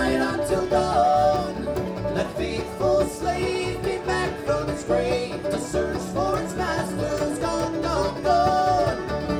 night until dawn. That faithful slave came back from his grave to search for his master's gone, gone, gone.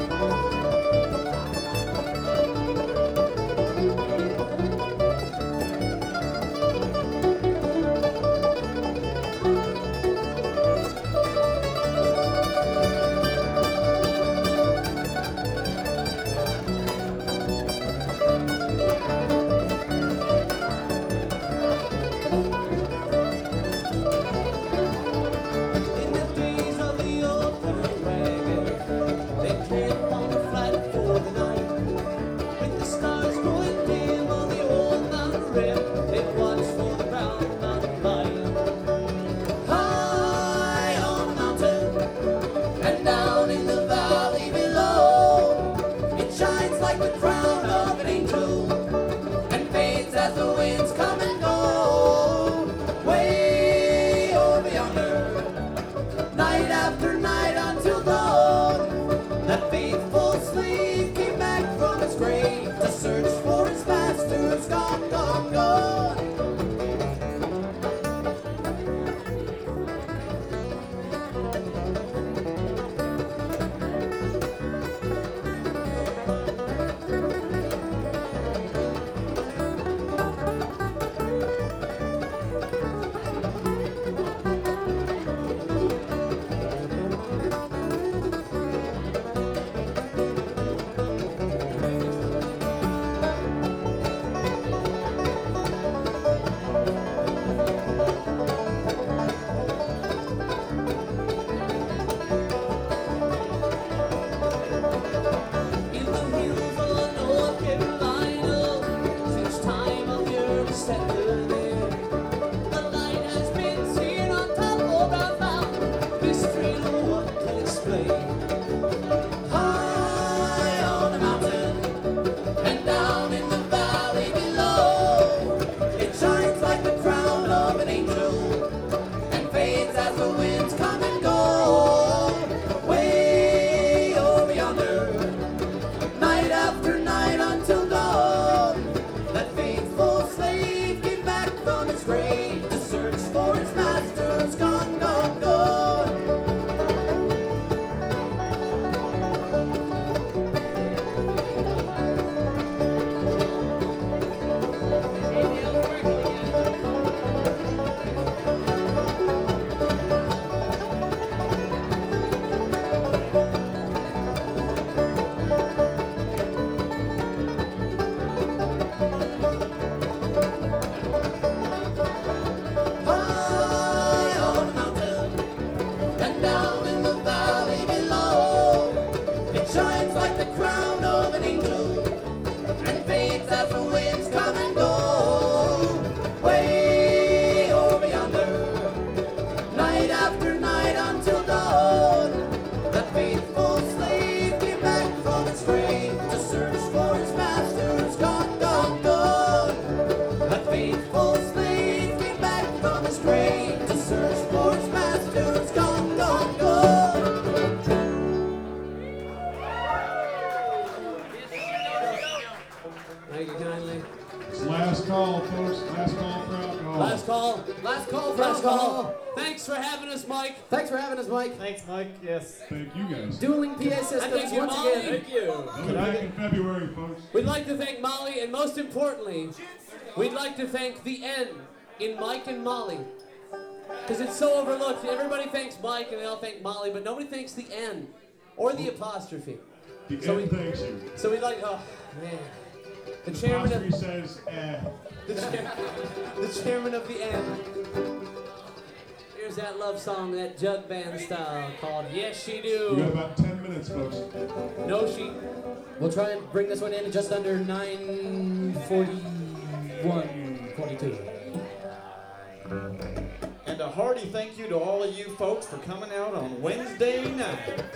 Last call, folks. Last call for alcohol. Last call. Last call for alcohol. Thanks for having us, Mike. Thanks for having us, Mike. Thanks, Mike. Yes. Thank you guys. Dueling PA systems thank you, once Molly. again. Thank you. I'll be back in February, folks. We'd like to thank Molly, and most importantly, we'd like to thank the N in Mike and Molly. Because it's so overlooked. Everybody thanks Mike and they all thank Molly, but nobody thanks the N or the apostrophe. The N thanks you. So we'd like, oh, man. The chairman of... says, The chairman of the N. Here's that love song, that jug band style, called Yes She Do. We got about 10 minutes, folks. No She. We'll try and bring this one in just under 9:41:42. And a hearty thank you to all of you folks for coming out on Wednesday night.